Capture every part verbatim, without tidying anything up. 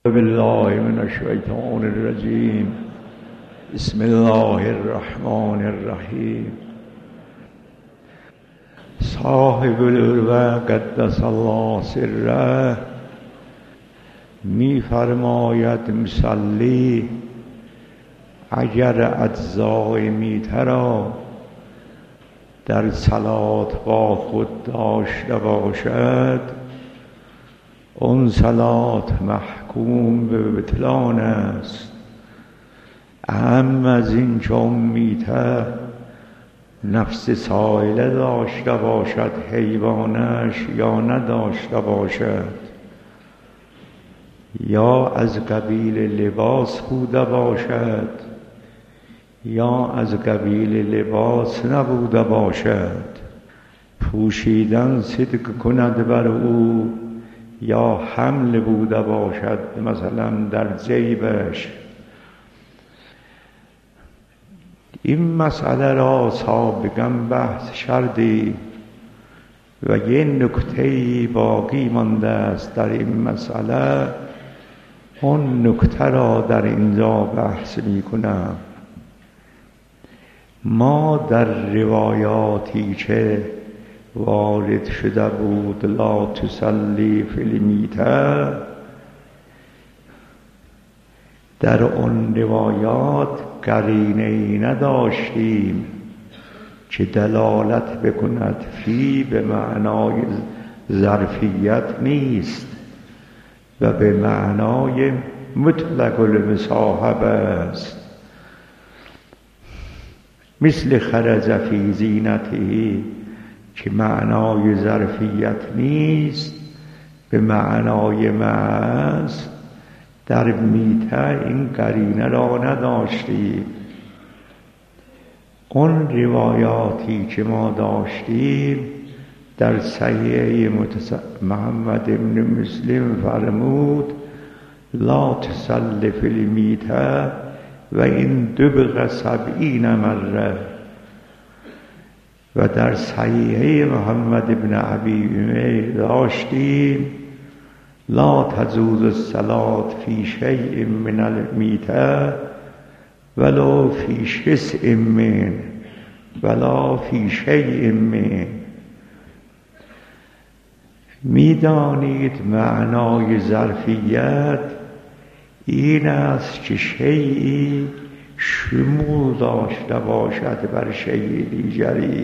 بالله من الشیطان الرجیم. بسم الله الرحمن الرحیم. صاحب العروة قدس الله سره می فرماید مصلی اگر اجزای میته را در صلات با خود داشته باشد، اون صلات محکوم به بطلان است. اهم از این چون میته نفس سائله داشته باشد حیوانش یا نداشته باشد، یا از قبیل لباس بوده باشد یا از قبیل لباس نبوده باشد، پوشیدن صدق کند بر او یا حمل بوده باشد مثلا در جیبش. این مسئله را سابقا بحث شردی و یه نکته باقی مانده است در این مسئله. اون نکته را در اینجا بحث می کنم. ما در روایاتی که وارد شده بود لا تصلی فی المیتة، در اون روایات قرینه‌ای نداشتیم که دلالت بکند فی به معنای ظرفیت نیست و به معنای مطلق المصاحبه است، مثل خرج فی زینته که معنای ظرفیت نیست به معنای معاص. در میته این قرینه را نداشتیم. اون روایاتی که ما داشتیم در صحیح محمد ابن مسلم فرمود لا تصل فی المیتة و این دبغ سبعین مره، و در صحیحه محمد ابن ابی عمیر داشتیم لا تجوز الصلاة فی شیء من المیتة ولو فی شسع من ولا فی شیء من. میدانید معنای ظرفیت این است که شیئی شمول داشته باشد بر شیء دیگری.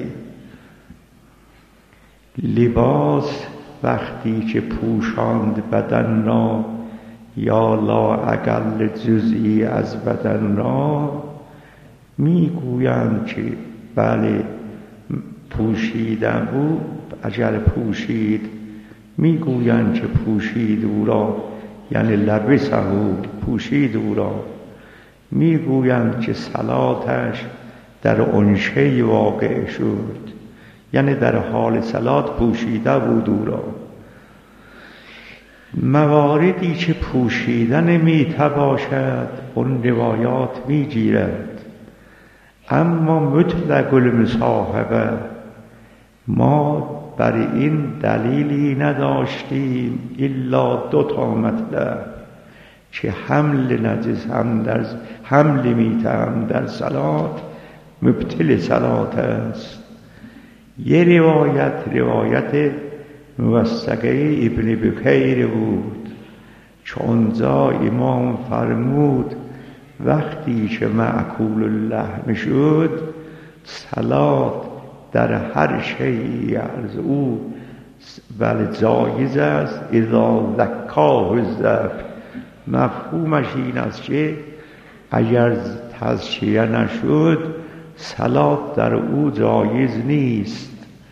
لباس وقتی که پوشاند بدن را یا لا اقل جزئی از بدن را، میگویند که بله پوشیدن او اگر پوشید، میگویند که پوشید او را یعنی لبسه پوشید او را، میگویند که صلاتش در اون شی واقع شد یعنی در حال صلات پوشیده بود او را. مواردی که پوشیدن میته باشد اون روایات میگیرد، اما مطلق المصاحبه ما بر این دلیلی نداشتیم الا دو تا مطلب که حمل نجس هم در حمل میته هم در صلات مبطل صلات است. یه روایت روایت موثقه ابن بکیر بود، چونجا امام فرمود وقتی که معکول اللحم شد صلات در هر شیئی از او بله جایز است اذا ذکاه الذبح. مفهومش این است که اگر تزکیه نشد صلات در او جایز نیست.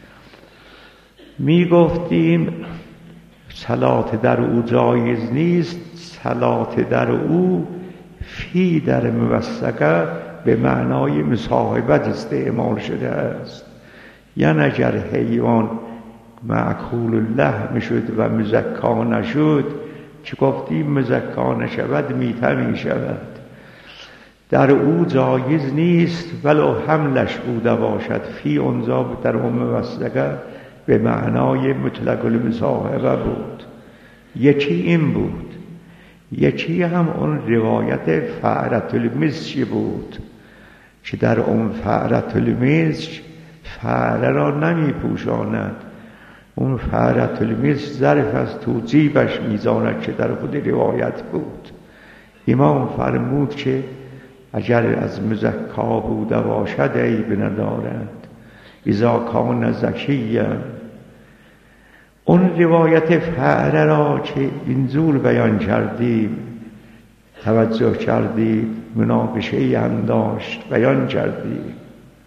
می گفتیم صلات در او جایز نیست، صلات در او فی در موثقه به معنای مصاحبت استعمال شده است. یعنی اگر حیوان معکول اللحم شد و مزکا نشد، چه گفتیم مزکا نشود میته می شود، در او جایز نیست ولو حملش بوده باشد. فی اونجا در اون موثقه به معنای مطلق المصاحبه بود. یکی این بود. یکی هم اون روایت فأرة المسک بود که در اون فأرة المسک فأره را نمی پوشاند. اون فأرة المسک ظرف از تو جیبش میزاند که در خود روایت بود. امام فرمود که اگر از مزکا بوده باشد عیب ندارد اذا کان زکیا. اون روایت فأره را که اینجور بیان کردیم توجه کردید، مناقشه هم داشت بیان کردیم.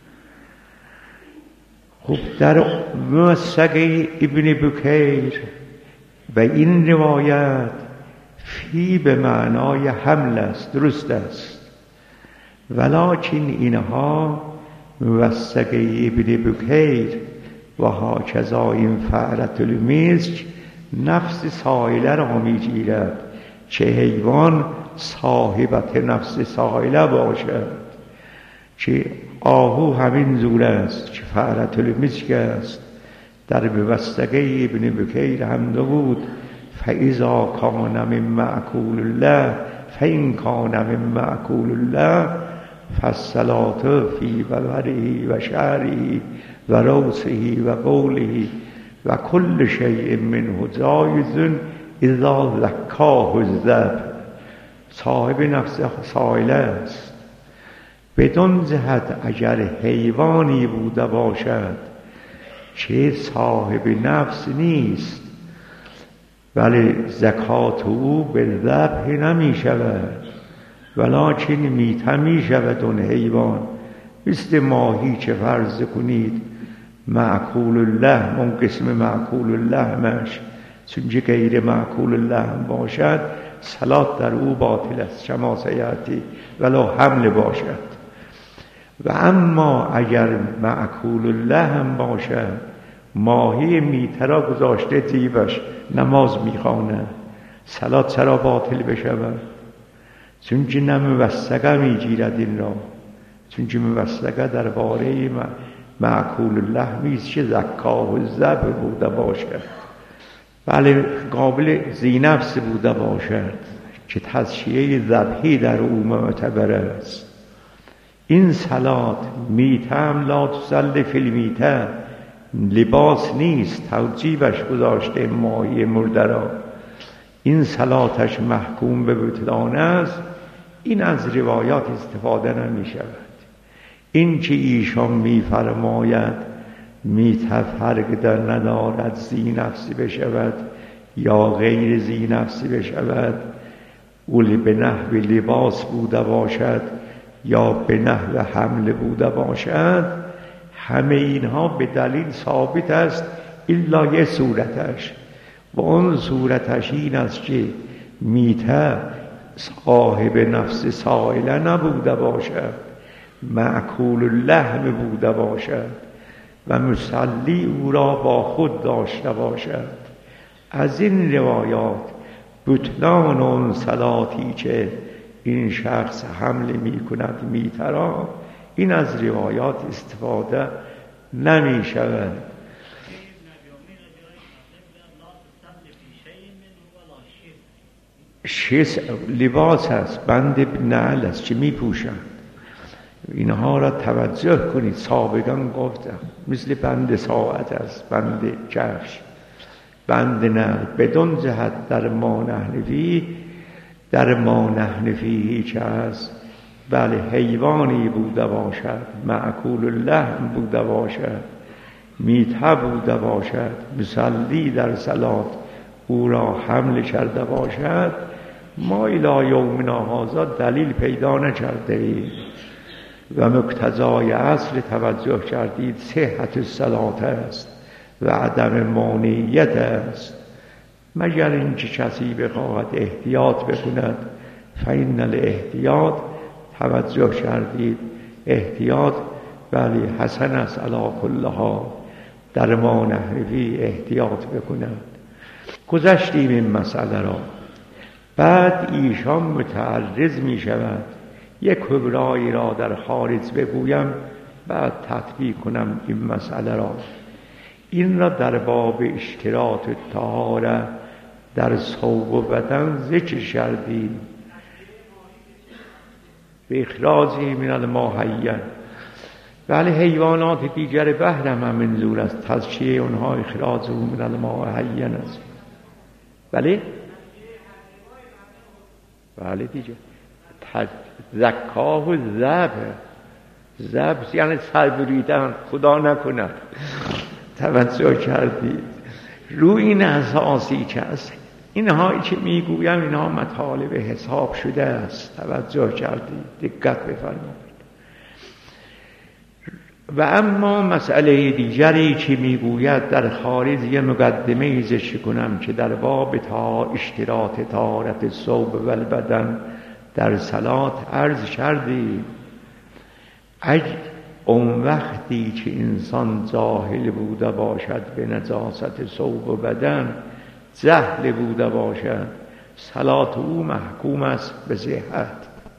خب در موثقه ابن بکیر و این روایت فی به معنای حمل است، درست است، ولکن اینها موثقه ابن بکیر و هاکذا این فأرة المسک نفس سائله را میگیرد چه حیوان صاحبت نفس سائله باشد. که آهو همین زور است که فأرة المسک است. در موثقه ابن بکیر هم بود فاذا کان من مأکول الله فإن کان من مأکول الله فالصلاة فی ببره و شعره و روسه و قوله و کل شیء منه جایز اذا زکاه الذبح. صاحب نفس سائله است. بدون جهت اگر حیوانی بوده باشد که صاحب نفس نیست ولی زکات او به ذبح نمی شود، ولکن میته می شود اون حیوان. مثل ماهی که فرض کنید معکول اللحم، اون قسم معکول اللحمش چون غیر معکول اللحم باشد صلات در او باطل است کما سیأتی ولو حمل باشد. و اما اگر معکول اللحم باشد ماهی میته را گذاشته جیبش نماز میخواند، صلات چرا باطل بشود؟ چون که نه موثقه میگیرد این را، چون که موثقه درباره معکول اللحمی است که زکاه الذبح بوده باشد، بله قابل ذی نفس بوده باشد که تضحیه ذبحی در او معتبر است. این صلات میته هم لا تصلی فی المیته، لباس نیست، توجیبش گذاشته ماهی مرده را، این صلاتش محکوم به بطلان است. این از روایات استفاده نمی شود. این که ایشان می فرماید میته فرق در ندارد ذی نفسی بشود یا غیر ذی نفسی بشود، اولی به نحو لباس بوده باشد یا به نحو حمل بوده باشد، همه اینها به دلیل ثابت است الا یه صورتش، و اون صورتش این است که میته صاحب نفس سائله نبوده باشد، معکول اللحم بوده باشد و مصلی او را با خود داشته باشد. از این روایات بطلان اون صلاتی که این شخص حمل می کند میته را، این از روایات استفاده نمی شود. شیس لباس است، بند نعل است که می پوشند. اینها را توجه کنید. سابقا گفتم مثل بند ساعت است، بند کفش، بند نعل. بدون جهت در ما نحنفی، در ما نحنفی که است بله حیوانی بوده باشد، معکول اللحم بوده باشد، میته بوده باشد، مصلی در صلات او را حمل کرده باشد، ما الی یومنا هذا دلیل پیدا نکرده ایم و مقتضای اصل توجه کردید صحت الصلات است و عدم مانعیت است، مگر اینکه کسی بخواهد احتیاط بکند. فإن الاحتیاط توجه کردید احتیاط ولی حسن است علی کل حال، در ما نحوی احتیاط بکند. گذشتیم این مسئله را. بعد ایشان متعرض می شود. یک کبرایی را در خارج بگویم بعد تطبیق کنم این مسئله را. این را در باب اشتراط الطهاره در صوب و بدن ذکر کردیم به اخراجی من الماهین. بله حیوانات دیگر بحر هم منظور است، تزکیه اونها اخراج من الماهین است. بله بله دیگه زکاه و ذبح، ذبح یعنی سر بریدن، خدا نکند. توجه کردید رو این اساسی که است اینهایی که میگویم اینها مطالب حساب شده است. توجه کردید، دقت بفرمایید. و اما مسئله دیگری که میگوید در خارج یه مقدمه ذکر کنم که در باب تا اشتراط طهارت ثوب و البدن در صلات عرض کردیم. اگه اون وقتی که انسان جاهل بوده باشد به نجاست ثوب و بدن، جهل بوده باشد، صلات او محکوم است به صحت.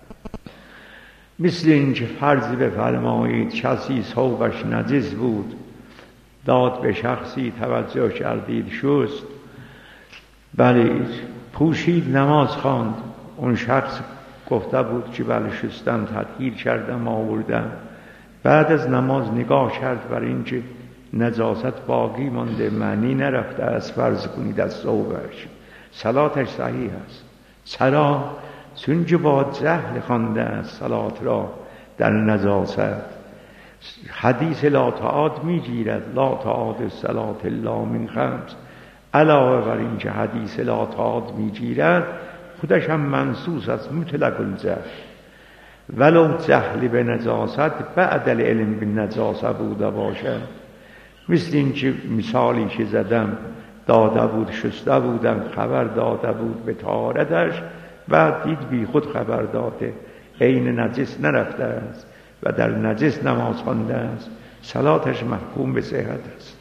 مثل اینکه فرض بفرمایید کسی ثوبش نجس بود، داد به شخصی، توجه کردید، شست، بله پوشید، نماز خواند، اون شخص گفته بود که بله شستم، تطهیر کردم، آوردم. بعد از نماز نگاه کرد بر اینکه نجاست باقی مانده، معنی نرفته از فرض کنید از ثوبش، صلاتش صحیح است. چرا؟ چون که با جهل خوانده است صلات را در نجاست. حدیث لا تعاد میگیرد، لا تعاد الصلاة الا من خمس. علاوه بر این که حدیث لا تعاد میگیرد، خودش هم منصوص است، مطلق الجهل. ولو جهل به نجاست بعد العلم به نجاست بوده باشد. مثل این که مثالی که زدم، داده بود، شسته بودن، خبر داده بود به طهارتش، بعد دید بی خود خبر داده، عین نجس نرفته است و در نجس نماز خوانده است، صلاتش محکوم به صحت است.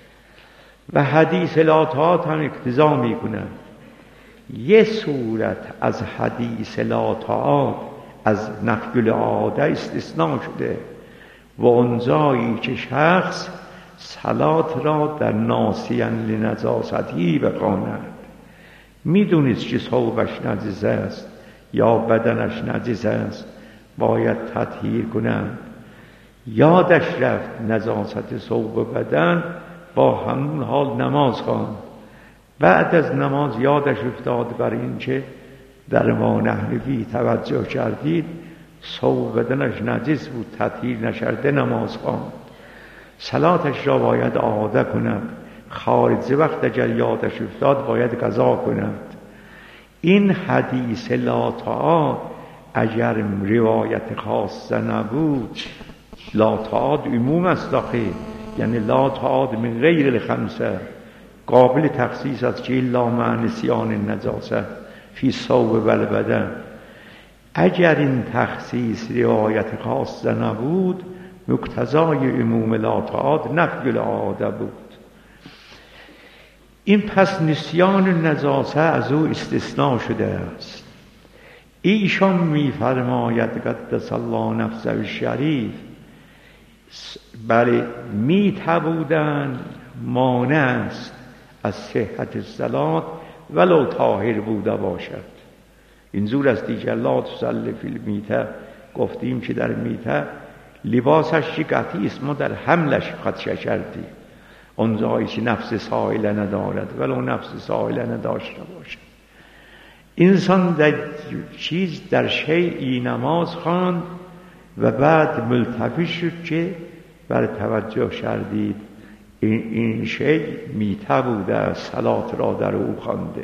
و حدیث لا تعاد هم اقتضا میکنه. یه صورت از حدیث لا تعاد از نفی العاده استثناء شده و اونجایی که شخص صلات را در ناسیان لنجاستی بخواند، میدونست که ثوبش نجس است یا بدنش نجس است، باید تطهیر کنند، یادش رفت نجاست ثوب و بدن، با همون حال نماز خواند. بعد از نماز یادش افتاد بر این که در ما نحوی توجه کردید ثوب بدنش نجس بود، تطهیر نشرده نماز خواند، صلاتش را باید اعاده کند. خارج وقت اگر یادش افتاد باید قضا کند. این حدیث لا تعاد اگر روایت خاصه نبود، لا تعاد عموم است داخل، یعنی لا تعاد من غیر الخمسه، قابل تخصیص است که الا مع نسیان النجاسه فی ثوب و البدن. اگر این تخصیص روایت خاصه نبود، مقتضای عموم لا تعاد نفی العاده بود. این پس نسیان نجاسه از او استثناء شده است. ایشان می‌فرماید قدس الله نفسه الشریف، بله می‌تبودن مانع است از صحت صلات ولو طاهر بوده باشد. اینجور است دیگه لا تصلی فی المیته، گفتیم که در میته لباسش قطعی است، ما در حملش خدشه کردیم، اون جایی که نفس سائله ندارد ولو نفس سائله نداشته باشد. انسان در چیز در شیئی نماز خواند و بعد ملتفت شد که بر توجه کردید این, این شی میته بوده، صلات را در او خوانده.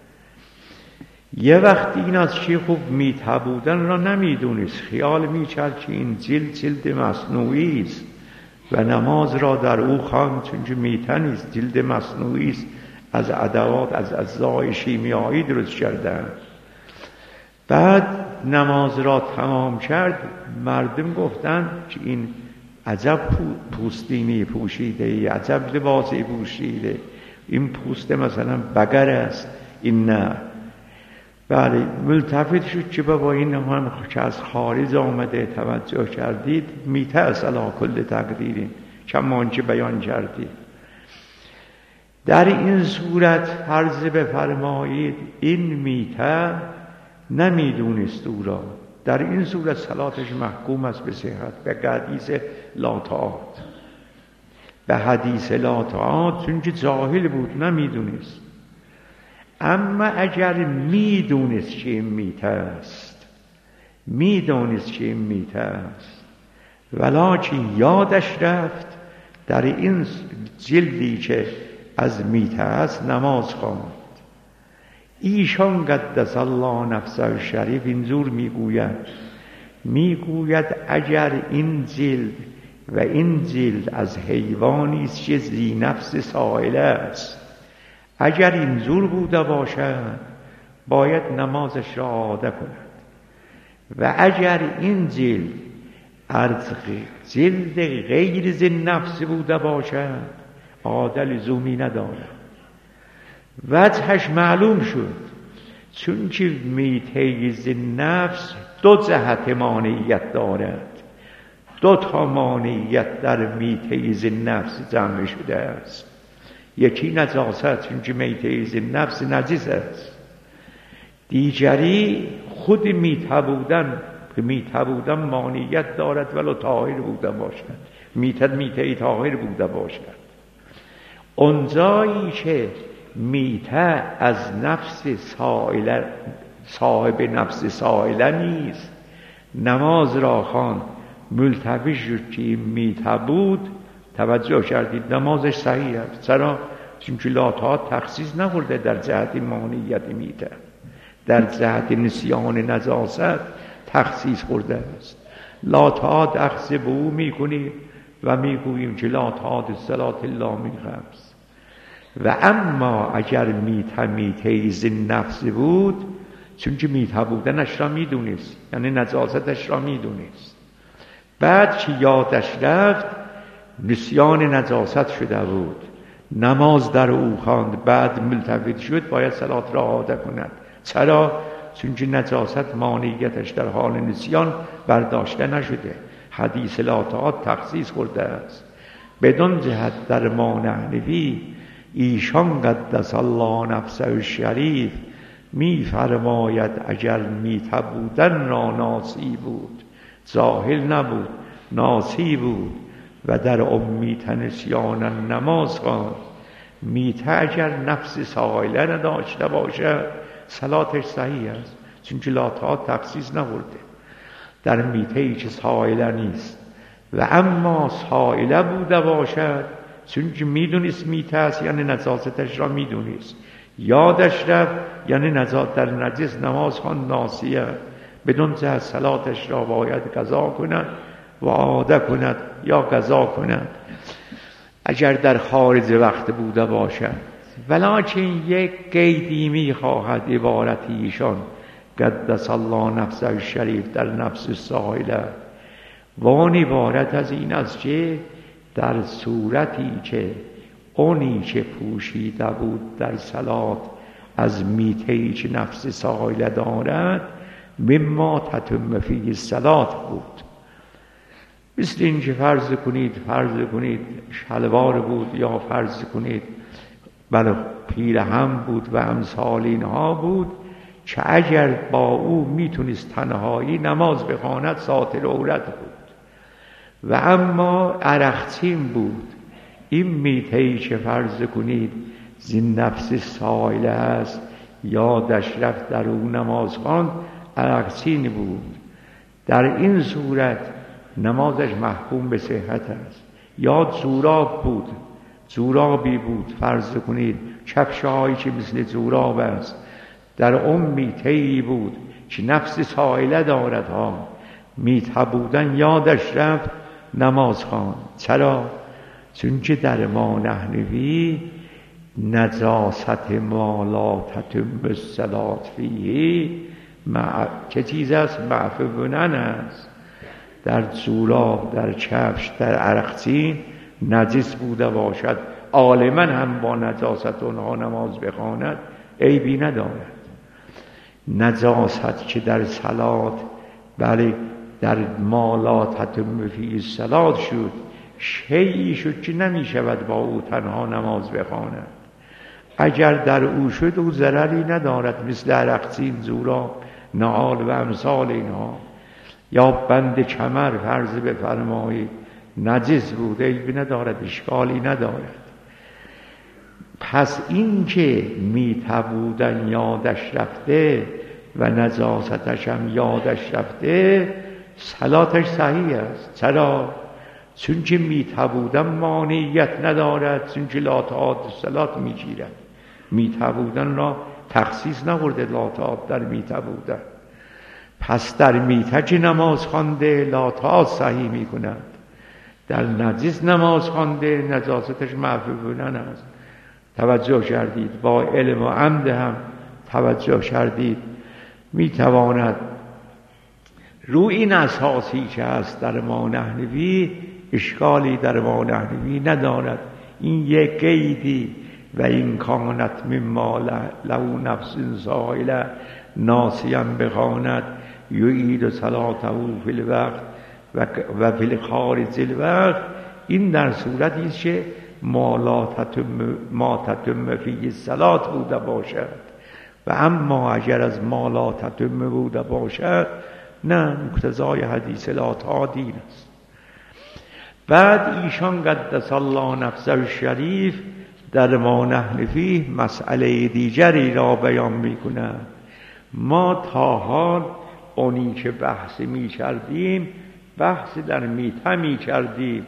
یه وقت این از چی خوب میته بودن را نمیدونست، خیال میکرد که این جلد جلد مصنوعی است و نماز را در او خواند، چون که میته نیست، جلد مصنوعی است، از ادوات از اجزای شیمیایی درست کردن. بعد نماز را تمام کرد، مردم گفتن که این عجب پوستینی پوشیده، عجب لباسی پوشیده، این پوست مثلا بقر است، این نه. بله ملتفت شد که بابا این هم که از خارج آمده، توجه کردید میته از علی کل تقدیرین، کما آنچه بیان کردید. در این صورت فرض بفرمایید این میته نمیدونست او را، در این صورت صلاتش محکوم است به صحت. به حدیث لا طاعت، به حدیث لا طاعت، چون که جاهل بود نمیدونست. اما اگر میدونست که این میته است، میدونست که این میته است ولکن یادش رفت، در این جلدی که از میته است نماز خواند. ایشان قدس الله نفسه شریف اینجور میگوید میگوید اگر این جلد و این جلد از حیوانی است که ذی نفس سائله است، اگر اینجور بوده باشد باید نمازش را عاده کند. و اگر این جلد از جلد غیر ذی نفس بوده باشد عاده لزومی ندارد. وجهش معلوم شد، چون که میته ذی نفس دو جهت مانعیت دارد، دو تا مانعیت در میته ذی نفس جمع شده است. یکی نجاست، چون که میته ذی نفس نجس است. دیگری خود میته بودن، که میته بودن مانعیت دارد ولو طاهر بوده باشد، میته میته طاهر بوده باشد. اونجایی که میته از نفس سائله، صاحب نفس سائله نیست، نماز را خواند ملتفی شد که این میته بود، توجه کردید نمازش صحیح است. چرا؟ چون که لا طاعت تخصیص نخورده در جهت مانعیت میته، در جهت نسیان نجاست تخصیص خورده است. لا طاعت اخذ به او میکنیم و میگوییم که لا طاعت صلات الله من خمس. و اما اگر میته میته ذی نفس بود، چون که میته بودنش را میدونست، یعنی نجاستش را میدونست، بعد که یادش رفت نسیان نجاست شده بود، نماز در او خواند، بعد ملتفت شد، باید صلات را عاده کند. چرا؟ چون که نجاست مانعیتش در حال نسیان برداشته نشده. حدیث لا طاعت تخصیص خورده است. بدون جهت در ما نحنفی ایشان قدس الله نفسه شریف می فرماید اگر میته بودن را ناسی بود، جاهل نبود، ناسی بود و در امیت نسیان نماز خواند، میته اگر نفس سائله نداشته باشد صلاتش صحیح است، چون که لا طاعت تخصیص نخورده در میته ای که سائله نیست. و اما سائله بوده باشد، چون که میدونست میته است، یعنی نجاستش را میدونست، یادش رفت، یعنی نجات در نجس نماز خواند، ناسیه، بدون جهت صلاتش را باید قضا کند و عاده کند یا قضا کند اگر در خارج وقت بوده باشد. ولکن یک قیدی میخواهد عبارت ایشان قدس الله نفسه شریف در نفس سائله، وان عبارت از این است که در صورتی که اونی که پوشیده بود در صلات از میتهی که نفس سائله دارد مما تتم فیه صلات بود. مثل این که فرض کنید فرض کنید شلوار بود، یا فرض کنید بله پیرهن بود و امثال اینها بود که اگر با او میتونست تنهایی نماز بخواند ساتر عورت بود. و اما عرقچین بود، این میتهی که فرض کنید زین نفس سائله است، یادش رفت در او نماز خواند، عرقچین بود، در این صورت نمازش محکوم به صحت است. یا جوراب بود، جورابی بود فرض کنید کفش هایی که مثل جوراب است، در اون میتهی بود که نفس سائله دارد ها، میته بودن یادش رفت نماز خواند. چرا؟ چون که در ما نحنفی نجاست ما لا تتم الصلات فیه مع... چه چیز است؟ معفونن است. در جوراب، در کفش، در عرقچین نجس بوده باشد، عالما هم با نجاست اونها نماز بخواند عیبی ندارد. نجاست که در صلات بله در ما لا تتم فیه الصلات شد، شیعی شد که نمی شود با او تنها نماز بخواند. اگر در او شد او ضرری ندارد، مثل عرقچین، زورا، نعال و امثال اینها. یا بند کمر فرض بفرمایید نجس بود، عیبی ندارد، اشکالی ندارد. پس این که میتبودن یادش رفته و نجاستش هم یادش رفته، صلاتش صحیح است. چرا؟ چون که میتبودن مانعیت ندارد، چون که لا تعاد صلات میگیرد. میتبودن را تخصیص نبرده لا تعاد در میتبودن. پس در میته که نماز خوانده لا تعاد صحیح میکند، در نجس نماز خوانده نجاستش معفو بودن است. توجه کردید؟ با علم و عمد هم توجه کردید؟ میتواند رو این اساسی که هست در ما نحنوی، اشکالی در ما نحنوی ندارد. این یک قیدی و این کانت مما لو نفس زائله ناسیم بخواند یعید صلاته فی الوقت و فی الخارج الوقت. این در صورتی است که ما تتم فی الصلات بوده باشد، و اما اگر از ما لا تتم بوده باشد نه، مقتضای حدیث لا تعادین است. بعد ایشان قدس الله نفسه الشریف در ما نحن فیه مسئله دیگری را بیان میکنند. ما تا حال اونی که بحث می کردیم بحث در میته می کردیم.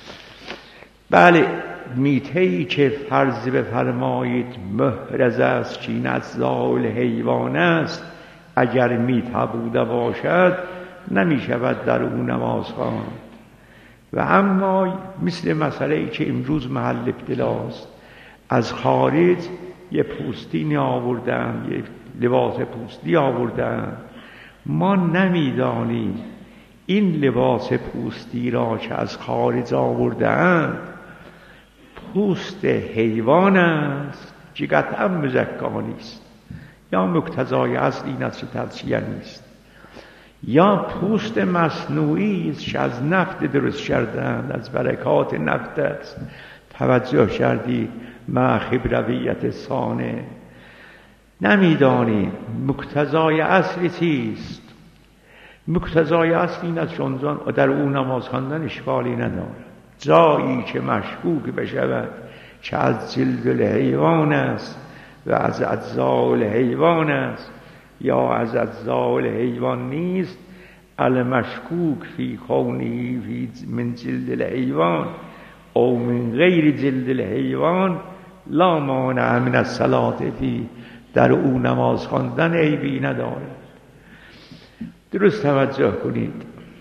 بله، میتهی که فرض بفرمایید محرز است، که این اجزاء حیوان است، اگر میته بوده باشد نمی شود در اون نماز خواند. و اما مثل مسئله ای که امروز محل ابتلاست، از خارج یه پوستینی آوردن، یه لباس پوستی آوردن، ما نمیدانیم این لباس پوستی را که از خارج آوردن پوست حیوان است که قطعا مزکا نیست، یا مقتضای اصل این است که تزکیه نیست، یا پوست مصنوعی است که از نفت درست کردند، از برکات نفت است. توجه کردید؟ مع خبرویت صانع نمیدانیم مقتضای اصل چیست. مقتضای اصل این است چون در اون نماز خواندن اشکالی ندارد. جایی که مشکوک بشود که از جلد الحیوان است و از اجزاء الحیوان است یا از اجزاء الحیوان نیست، المشکوک فی کونه فی من جلد الحیوان او من غیر جلد الحیوان لا مانع من الصلاة فی، در او نماز خواندن عیبی ندارد. درست توجه کنید.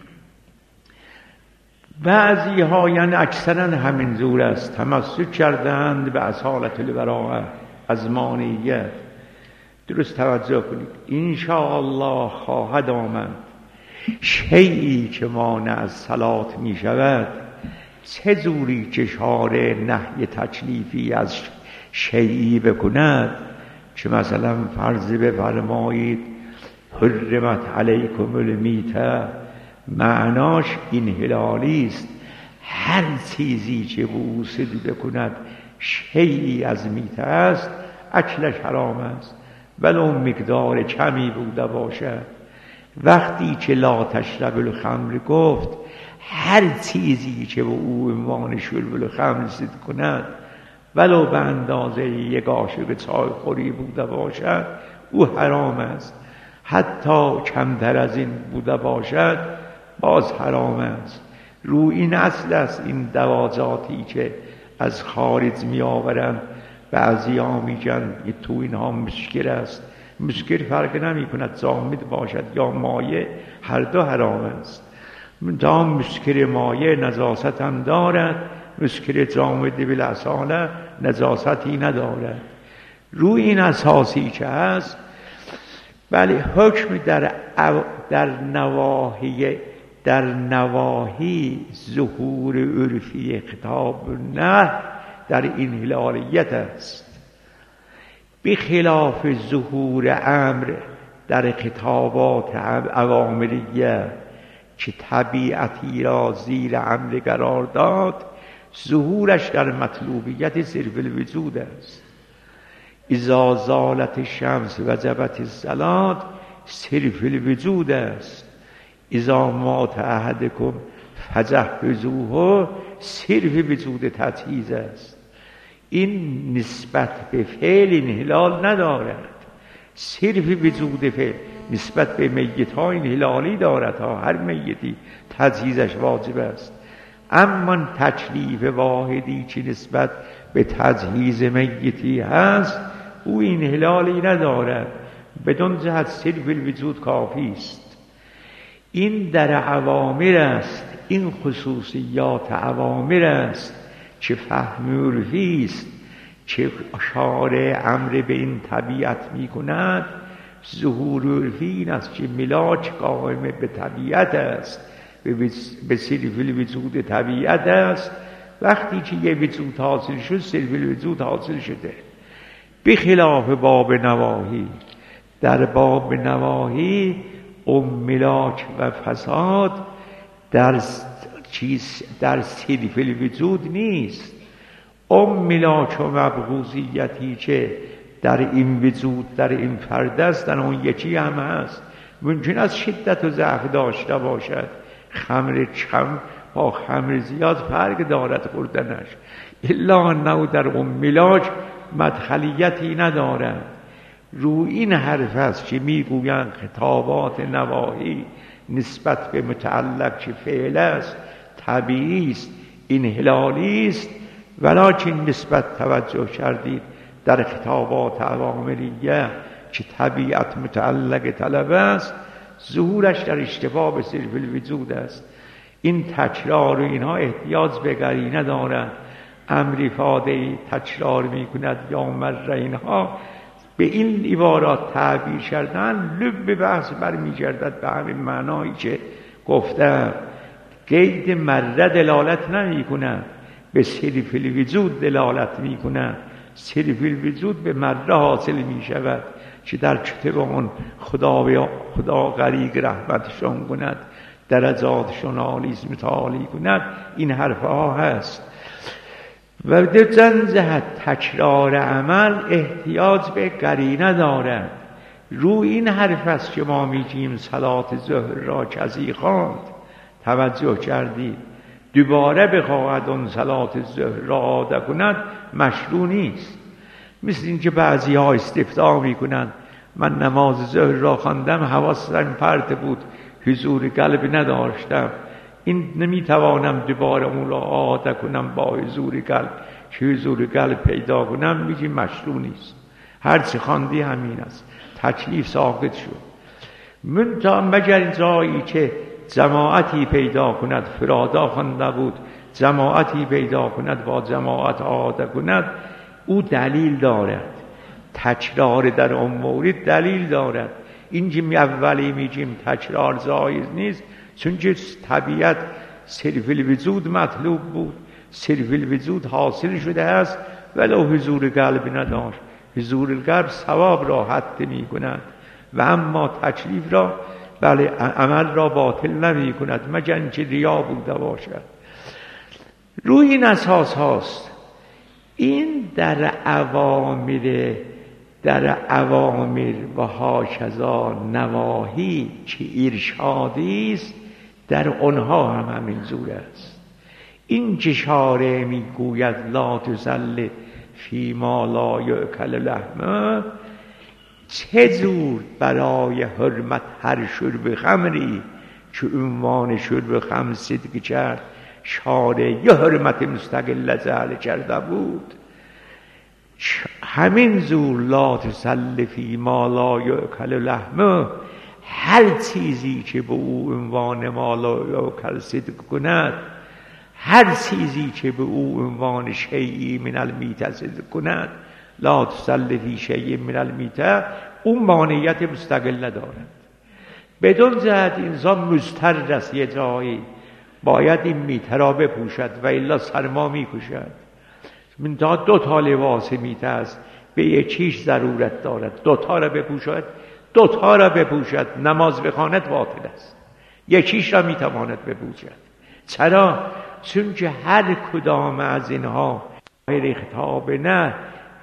بعضی ها یعنی اکثرا همین زور است، تمسک کردند به اصالت البراءه، از مانعیت. درست توجه کنید. انشاءالله خواهد آمد شیئی که مانع از صلات می شود، چه زوری که شارع نهی تکلیفی از شیئی بکند که مثلا فرض بفرمایید حرمت علیکم المیته، معناش این هلالی است، هر چیزی که به او صدی بکند شیئی از میته است اکلش حرام است، ولو مقدار کمی بوده باشد. وقتی که لا تشرب الخمر گفت، هر چیزی که به او عنوان شرب الخمر صد کند ولو به اندازه یک قاشق چای خوری بوده باشد او حرام است. حتی کمتر از این بوده باشد باز حرام است. رو این اصل است این دواجاتی که از خارج می آورند. بعضی ها می گن تو اینها مسکر است. مسکر فرق نمی کند جامد باشد یا مایه، هر دو حرام است. تا مسکر مایه نجاست هم دارد، مسکر جامد بالاصاله نجاستی ندارد. روی این اساسی که هست، ولی حکم در در نواحی در نواحی ظهور عرفی خطاب نه در این هلالیت است، بخلاف ظهور امر در خطابات اوامریه که طبیعتی را زیر امر قرار داد، ظهورش در مطلوبیت صرف الوجود است. اذا زالت شمس وجبت الصلاة صرف الوجود است. اذا مات احدکم فجهزوه صرف وجود تجهیز است. این نسبت به فعل انحلال ندارد، صرف وجود فعل نسبت به میت ها انحلالی دارد ها. هر میتی تجهیزش واجب است، اما تکلیف واحدی که نسبت به تجهیز میتی هست او انحلالی ندارد، بدون جهت صرف الوجود کافی است. این در اوامر است، این خصوصیات اوامر است که فهم عرفی است که شارع امر به این طبیعت می کند. ظهور عرفی این است که ملاک قائم به طبیعت است، به صرف الوجود طبیعت است. وقتی که یه وجود حاصل شد صرف الوجود حاصل شده، بخلاف باب نواهی. در باب نواهی ام ملاک و فساد در چیز در صرف الوجود نیست. ام ملاک و مبغوضیتی که در این وجود در این فرد است در اون یکی هم هست. ممکن است شدت و ضعف داشته باشد، خمر کم با خمر زیاد فرق دارد خوردنش، الا انه در ام ملاک مدخلیتی ندارد. رو این حرف است که میگویند خطابات نواهی نسبت به متعلق که فعل است طبیعی است، انحلالی است، ولکن نسبت توجه کردید در خطابات اوامریه که طبیعت متعلق طلب است، ظهورش در اشتباه به صرف الوجود است. این تکرار و اینها احتیاج به قرینه دارد. امر فاده تکرار می کند یا مر، اینها به این عبارات تعبیر کردن لب بحث برمیگردد به همین معنایی که گفتم. قید مره دلالت نمی کند، به صرف الوجود دلالت می کند. صرف الوجود به مره حاصل می شود که در کتب آن خدا خدا غریق رحمتشان کند، درجاتشان عالیست متعالی کند. این حرفها هست. و در جهت تکرار عمل احتیاج به قرینه دارد. رو این حرف است که ما میگیم صلات ظهر را کسی خواند. توجه کردید دوباره بخواهد اون صلات ظهر را عاده کند مشروع نیست. مثل این که بعضی ها استفتاء میکنند من نماز ظهر را خواندم حواسم پرت بود، حضور قلب نداشتم، این نمیتوانم دوباره اون را عاده کنم با حضور قلب که حضور قلب پیدا کنم. میگیم مشروع نیست، هر چی خواندی همین است، تکلیف ساقط شد. منتها مگر جایی که جماعتی پیدا کند، فرادا خوانده بود جماعتی پیدا کند با جماعت عاده کند، او دلیل دارد. تکرار در اون مورد دلیل دارد. این که می اولی میگیم تکرار جایز نیست چون که طبیعت صرف الوجود مطلوب بود، صرف الوجود حاصل شده است ولو حضور قلب نداشت. حضور قلب ثواب را حد می کند و اما تکلیف را بله عمل را باطل نمی کند مگر اینکه ریا بوده باشد. روی این اساس هاست. این در اوامر در اوامر و هاکذا نواهی که ارشادی است در آنها هم همین جور است. این که شارع میگوید لا تسل فی ما لا یأکل لحمه، چه جور برای حرمت هر شرب خمری که عنوان شرب خمر صدق کرد شارع یه حرمت مستقل جعل کرده بود، همین زور لا تسل فی ما لا یأکل لحمه، هر چیزی که به او عنوان ما لا یأکل صدق کند، هر چیزی که به او عنوان شیئی من المیته صدق کند، لا تسل فی شیء من المیته، اون مانعیت مستقل ندارد. بدون جهت انسان مضطر است یه جایی باید این میته را بپوشد و الا سرما میکشد. من تا دو تا لباس میته است، به یکیش ضرورت دارد دو تا را بپوشد، دو تا را بپوشد نماز بخواند باطل است، یکیش را میتواند بپوشد. چرا؟ چون که هر کدام از اینها غیر خطاب نه،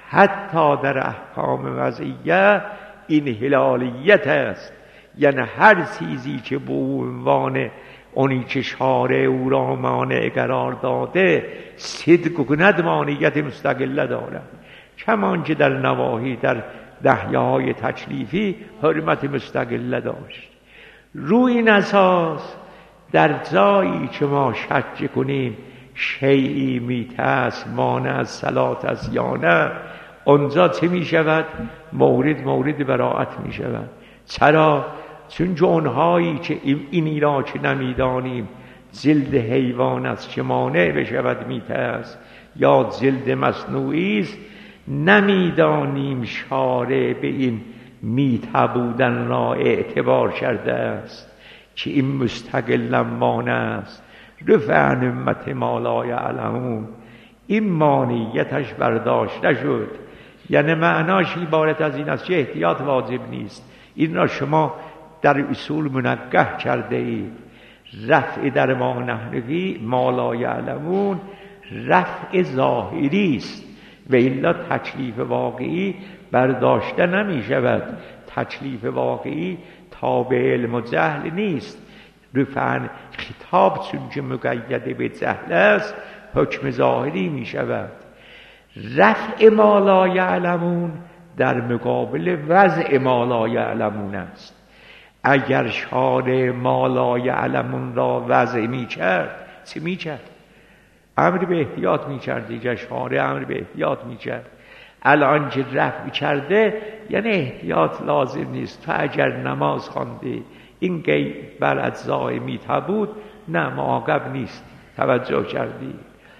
حتی در احکام وضعیه این هلالیت است، یعنی هر چیزی که به عنوان اونی که شارع او را مانع قرار داده صدق کند مانعیت مستقله دارد، کمان که در نواهی در نهیهای تکلیفی حرمت مستقله داشت. روی این اساس در جایی که ما شک کنیم شیعی میتست مانع از صلات است یا نه، اونجا چه می شود؟ مورد مورد براعت می شود. چرا؟ چون اونهایی که اینی را که نمیدانیم جلد حیوان است که مانع بشود میتست یا جلد مصنوعی است، نمیدانیم شارع به این میته بودن را اعتبار کرده است که این مستقل مانع است. رفع عن امت ما لا یعلمون، این مانعیتش برداشته شد. یعنی معناش عبارت از این است که احتیاط واجب نیست، این را شما در اصول منگه کرده اید. رفع در ما نحنفی ما لا یعلمون رفع ظاهری است و الا تکلیف واقعی برداشته نمی شود. تکلیف واقعی تابع علم و جهل نیست. رفع خطاب چون که مقید به جهل است حکم ظاهری می شود. رفع ما لا یعلمون در مقابل وضع ما لا یعلمون است. اگر شارع ما لا یعلمون را وضع می کرد چه می کرد؟ امر به احتیاط می کرد دیگه. شارع امر به احتیاط می کرد. الان که رفع کرده یعنی احتیاط لازم نیست. تو اگر نماز خوانده این گی بر اجزای میته بود، نه معاقب نیست. توجه کردی؟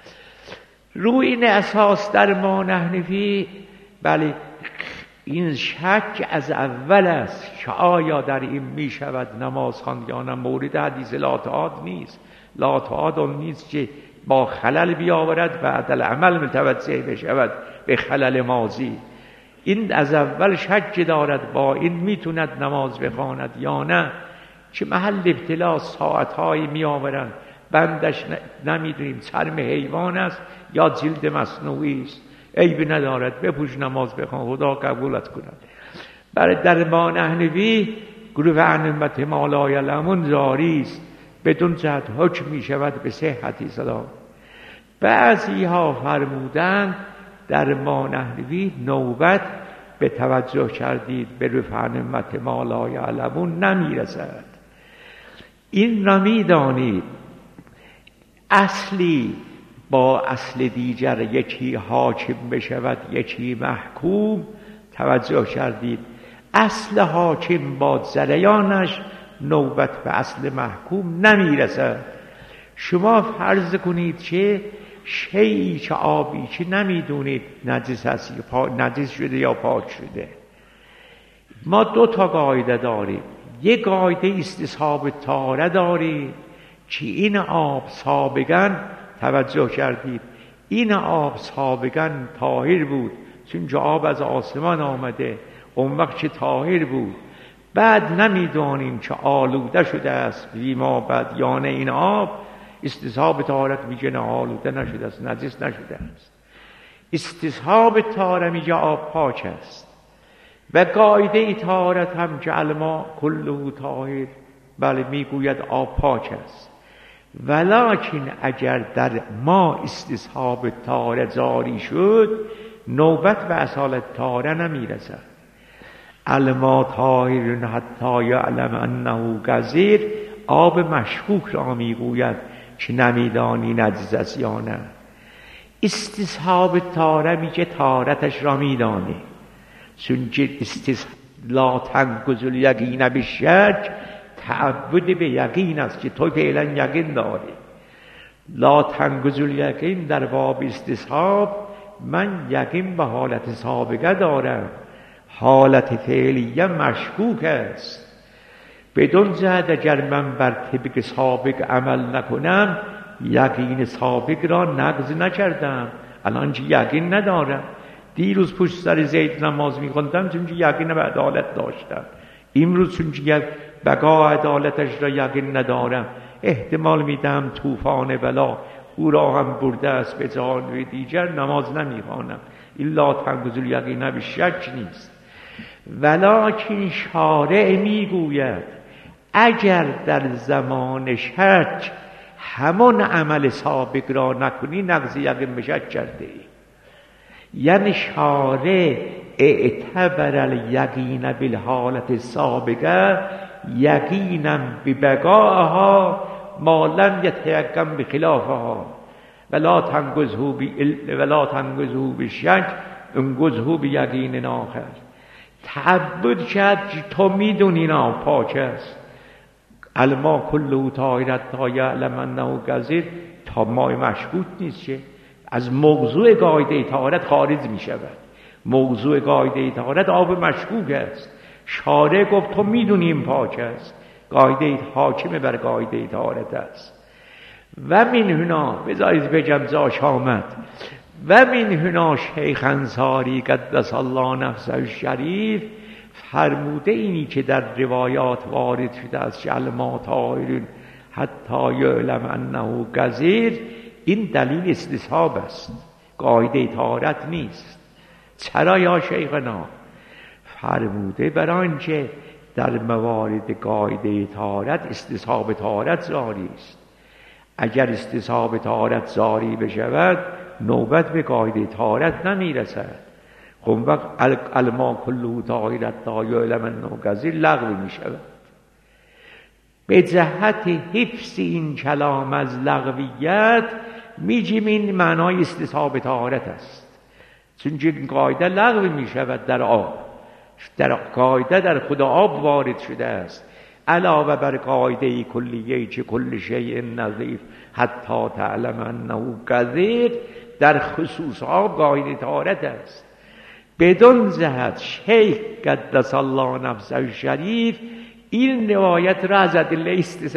روی این اساس در ما نحنفی بله این شک از اول است که آیا در این می شود نماز خواند یا نه. مورد حدیث لا تعاد نیست. لا تعاد اون نیست که با خلل بیاورد بعد العمل متوجه بشود به خلل ماضی. این از اول شک دارد با این میتوند نماز بخواند یا نه، که محل ابتلا ساعتهایی می آورند بندش نمیدونیم چرم حیوان است یا جلد مصنوعی است. عیبی ندارد بپوش نماز بخوان خدا قبولت کند. برای در ما نحنفی گروه عنمت ما لا یعلمون جاری است، بدون جهت حکم می شود به صحتی سلام. بعضی ها فرمودند در ما نحنفی نوبت به توجه کردید به رفع عنمت ما لا یعلمون نمی رسد. این را می دانید اصلی با اصل دیگر یکی حاکم بشود یکی محکوم. توجه کردید اصل حاکم با جریانش نوبت به اصل محکوم نمیرسد. شما فرض کنید که شیئی که آبی که نمیدونید نجس است نجس شده یا پاک شده. ما دو تا قاعده داریم. یک قاعده استصحاب طهاره داریم که این آب سابقاً توجه کردید این آب سابقاً طاهر بود چون آب از آسمان آمده اون وقت که طاهر بود. بعد نمیدانیم که آلوده شده است بیما بعد یا نه این آب استصحاب طهارت میگه نه آلوده نشده است نجس نشده است. استصحاب طهارت میگه آب پاک است و قاعده طهارت هم که الماء کله طاهر بله میگوید آب پاک است. ولکن اگر در ما استصحاب طهاره جاری شد نوبت به اصالت طهاره نمیرسد. الماء طاهر حتی یعلم انه قذر آب مشکوک را میگوید که نمیدانی نجس است یا نه. استصحاب طهاره میگه طهارتش را میدانه چون که استصحاب لا تنقض الیقین بالشک تعبد به یقین است که تو فعلا یقین داری. لا تنقض الیقین در باب استصحاب من یقین به حالت سابقه دارم، حالت فعلیه مشکوک است. بدون جهت اگر من بر طبق سابق عمل نکنم یقین سابق را نقض نکردم. الان که یقین ندارم. دیروز پشت سر زید نماز می‌خوندم چون که یقین به عدالت داشتم. امروز چون که بقا عدالتش را یقین ندارم احتمال میدم طوفان بلا او را هم برده است به جانب دیگر نماز نمیخوانم. الا تنگز الیقین به شک نیست. ولکن شارع میگوید اگر در زمان شک همان عمل سابق را نکنی نقض یقین به شک کرده ای. یعنی شارع اعتبر الیقین بالحالت سابقه یقینا ببقائها ما لم یتیقن بخلافها ولا تنگزه ولا تنگزه بشک انگزه بیقین آخر. تعبد کرد تو میدونی نه پاک است. علما کله طاهرت تا یعلم انه گزیر، تا مای مشکوک نیست که از موضوع قاعده طهارت خارج می شود. موضوع قاعده طهارت آب مشکوک است. شارع گفت تو میدونی این پاک است، قاعده حاکم بر قاعده طهارت است. و من هنا بذارید بگم زاش آمد و من هنا شیخ انصاری قدس الله نفسه الشریف فرموده اینی که در روایات وارد شده از علما طاهرون حتی یعلم انه گزیر، این دلیل استصحاب است، قاعده طهارت نیست. چرا یا شیخنا؟ فرموده برای اینکه در موارد قاعده طهارت استصحاب طهارت جاری است. اگر استصحاب طهارت جاری بشود نوبت به قاعده طهارت نمیرسد. خب وقت علما کله طاهرت تا یعلم انه گزیر لغو می شود. به جهت حفظ این کلام از لغویت میگیم این معنای استصحاب طهارت است، چون این قاعده لغو می شود در آب، در قاعده در خود آب وارد شده است. علاوه بر قاعده کلیه چه کل شیء نظیف حتی تعلم انه گزیر، در خصوص آب قاعده طهارت است. بدون جهت شیخ قدس الله نفسه الشریف این روایت را از ادله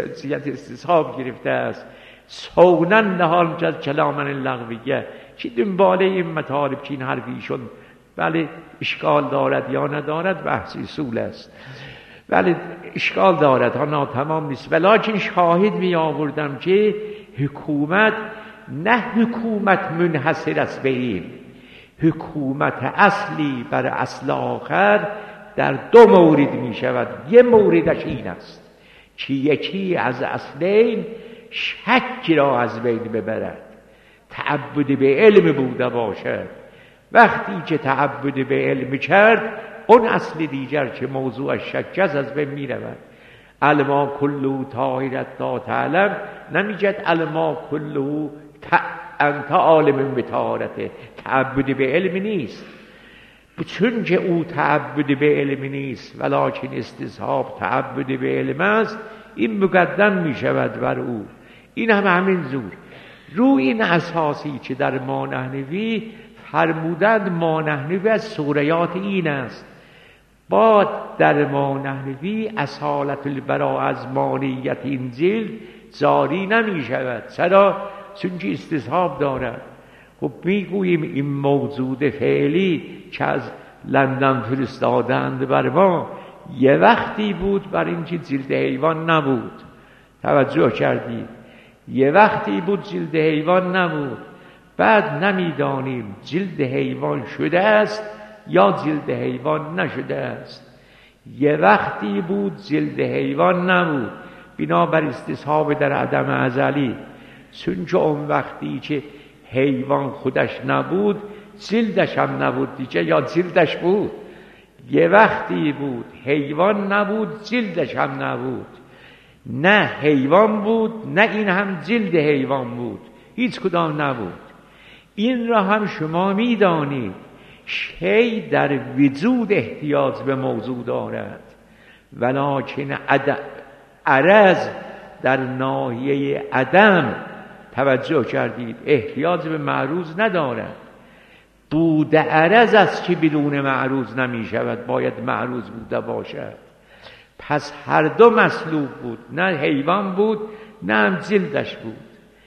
استصحاب گرفته است. سونن نهان جز کلامن لغویه که دنباله این مطالب که این حرفیشون بله اشکال دارد یا ندارد بحث اصول است، بله اشکال دارد ها ناتمام نیست. ولیکن شاهد می آوردم که حکومت نه حکومت منحصر است به این، حکومت اصلی بر اصل آخر در دو مورد می شود. یه موردش این است که یکی از اصلین شک را از بین ببرد، تعبد به علم بوده باشد. وقتی که تعبد به علم کرد اون اصل دیگر که موضوع شک از بین می رود. علما کله طاهرت تا تعلم نمیگد علما کله انت عالم به طهارته، تعبد به علم نیست، چون که او تعبد به علم نیست ولکن استصحاب تعبد به علم است، این مقدم می شود بر او. این هم همین زور رو این اساسی که در مانحنوی فرمودند مانحنوی از سوریات این است. با در مانحنوی اصالت البراء از مانیت این جلد جاری نمی شود. چرا؟ چون که استصحاب دارد. خب میگوییم این موجود فعلی که از لندن فرستادند بر ما یه وقتی بود بر این که جلد حیوان نبود، توجه کردید؟ یه وقتی بود جلد حیوان نبود، بعد نمیدانیم جلد حیوان شده است یا جلد حیوان نشده است. یه وقتی بود جلد حیوان نبود بنابر استصحاب در عدم ازلی، چون که اون وقتی که حیوان خودش نبود جلدش هم نبود دیگه، یا جلدش بود. یه وقتی بود حیوان نبود جلدش هم نبود، نه حیوان بود نه این هم جلد حیوان بود، هیچ کدام نبود. این را هم شما میدانید شی در وجود احتیاج به موضوع دارد، ولکن عرض در ناحیه عدم، توجه کردید، احتیاج به معروض ندارد. بود عرض است که بدون معروض نمی شود، باید معروض بوده باشد. پس هر دو مصلوب بود، نه حیوان بود نه هم جلدش بود.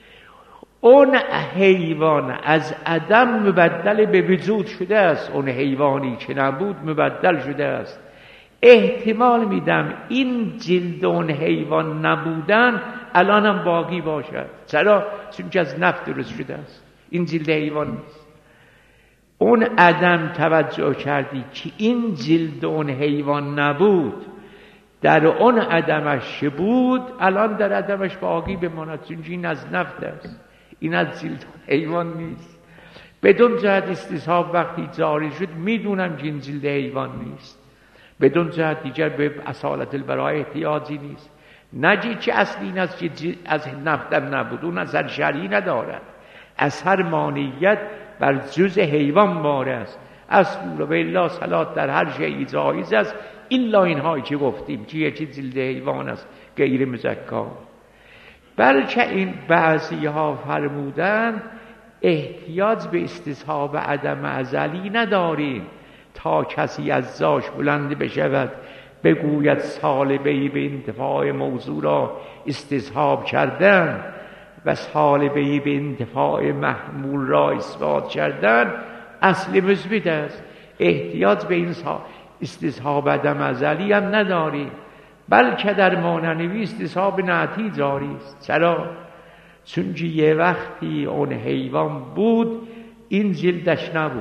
اون حیوان از عدم مبدل به وجود شده است، اون حیوانی که نبود مبدل شده است. احتمال میدم این جلد اون حیوان نبودن الان هم باقی باشد. چرا؟ چون که از نفت درست شده است، این جلد حیوان نیست. اون عدم توجه کردی که این جلد اون حیوان نبود، در اون عدمش بود، الان در عدمش باقی بماند، چون این از نفت است، این از جلد حیوان نیست. بدون جهت استصحاب وقتی جاری شد میدونم که این جلد حیوان نیست، بدون جهت دیگر به اصالت البراءه احتیاجی نیست. نجی که اصلی این است که از نفتم نبود، اون اثر شرعی ندارد، اثر مانعیت بر جز حیوان باره است. اصل و بالله صلات در هر شیء جایز است الا اینهایی که گفتیم که یکی جلد حیوان است غیر مزکا. بلکه این بعضی ها فرمودند احتیاج به استصحاب عدم ازلی نداریم تا کسی از جاش بلند بشود بگوید سالبه‌ای به انتفاع موضوع را استصحاب کردن و سالبه‌ای به انتفاع محمول را اثبات کردن اصل مثبت است. احتیاج به این استصحاب عدم ازلی هم نداریم، بلکه در ماننوی استصحاب نعتی جاری است. چرا؟ چون که یه وقتی اون حیوان بود این جلدش نبود،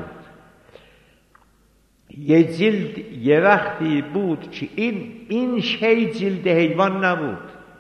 یه جلد یه وقتی بود که این این شی جلد حیوان نبود.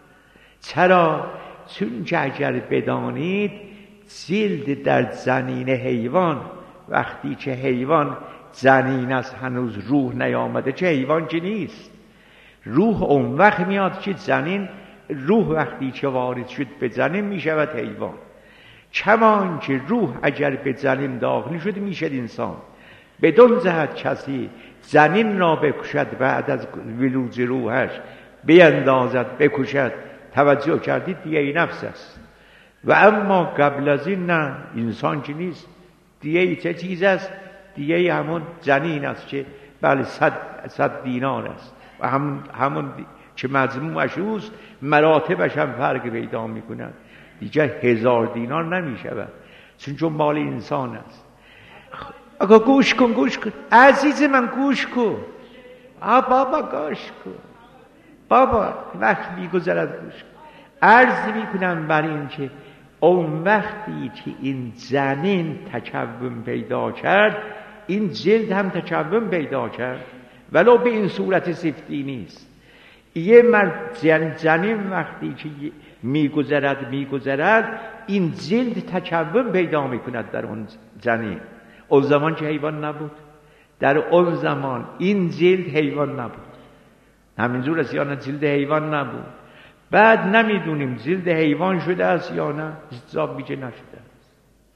چرا؟ چون که اگر بدانید جلد در جنین حیوان وقتی که حیوان جنین است هنوز روح نیامده، چه حیوان که نیست، روح اون وقت میاد که جنین، روح وقتی که وارد شد به جنین میشود حیوان. کمان که روح اگر به جنین داخل شد میشد انسان. بدون جهت کسی جنین را بکشد بعد از ولوج روحش بیندازد بکشد، توجه کردید دیگه این نفس است. و اما قبل از این نه، انسان که نیست، دیگه چه چیز است؟ دیگه همون جنین است که بله صد, صد دینار است و همون, همون که مجموعش اوست مراتبش هم فرق پیدا می کند، دیگه هزار دینار نمی شود چون چون مال انسان است. آقا گوش کن گوش کن عزیز من، گوش کن. آ بابا گوش کن بابا، وقت می گذرد گوش کن. عرض می کنم بر این که اون وقتی که این جنین تکون پیدا کرد این جلد هم تکون پیدا کرد، ولو به این صورت سفتی نیست. یه مرد جنین وقتی که میگذرد میگذرد این جلد تکون پیدا میکند در اون جنین. اون زمان که حیوان نبود، در اون زمان این جلد حیوان نبود، همینجور است یا نه جلد حیوان نبود. بعد نمیدونیم جلد حیوان شده است یا نه، استضاب بیجه نشده است.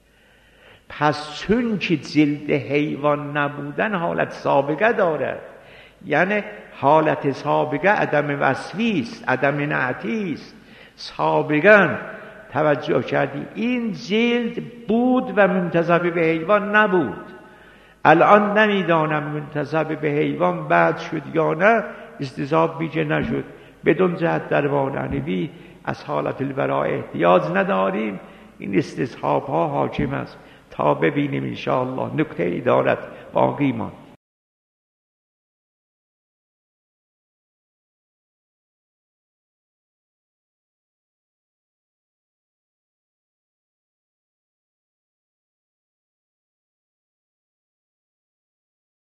پس چون که جلد حیوان نبودن حالت سابقه دارد، یعنی حالت سابقه عدم وصفی است، عدم نعتی است. سابقا توجه کردی این جلد بود و منتسب به حیوان نبود. الان نمیدانم منتسب به حیوان بعد شد یا نه، استضاب بیجه نشد. بدون جهت در ماننوی از حالت البراءه احتیاج نداریم، این استصحاب ها حاکم است تا ببینیم انشاءالله. نکته ای دارد باقی ماند.